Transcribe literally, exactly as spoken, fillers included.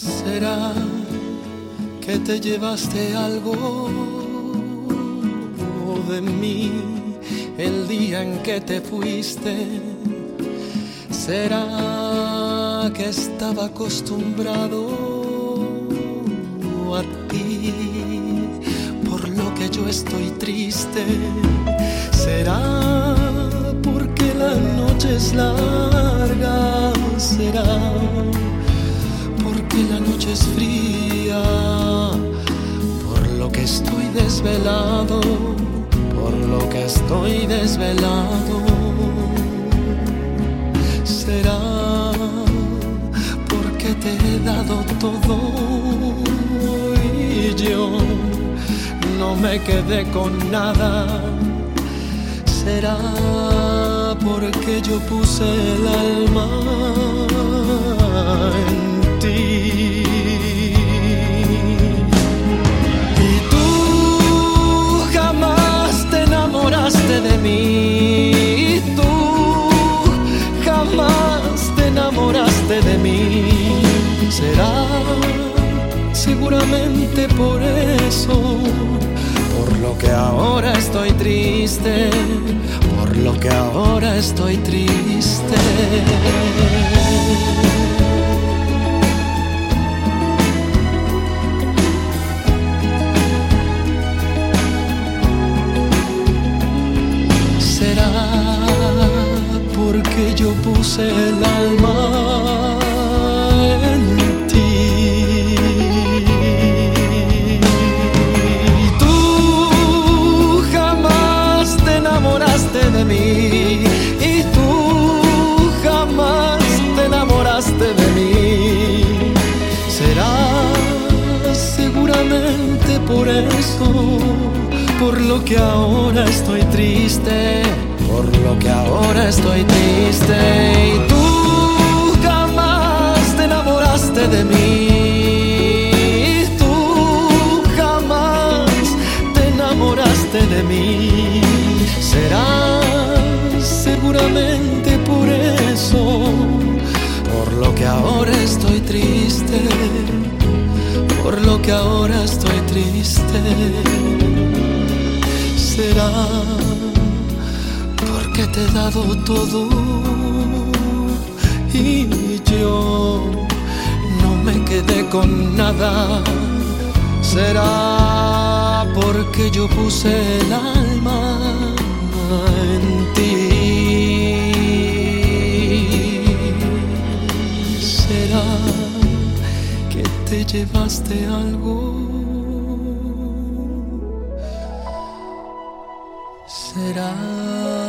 ¿Será que te llevaste algo de mí el día en que te fuiste? ¿Será que estaba acostumbrado a ti, por lo que yo estoy triste? ¿Será porque la noche es larga? ¿Será porque la noche es fría? Por lo que estoy desvelado, por lo que estoy desvelado. ¿Será porque te he dado todo y yo no me quedé con nada? ¿Será porque yo puse el alma en ti? Y tú jamás te enamoraste de mí, y tú jamás te enamoraste de mí. ¿Será seguramente por eso, por lo que ahora estoy triste, por lo que ahora estoy triste? ¿Será porque yo puse el alma en ti? Tú jamás te enamoraste de mí, y tú jamás te enamoraste de mí. ¿Será seguramente por eso, por lo que ahora estoy triste, por lo que ahora estoy triste? Y tú jamás te enamoraste de mí, y tú jamás te enamoraste de mí. ¿Será seguramente por eso, por lo que ahora estoy triste, por lo que ahora estoy triste? ¿Será porque te he dado todo y yo no me quedé con nada? ¿Será porque yo puse el alma en ti? ¿Será que te llevaste algo? ¿Será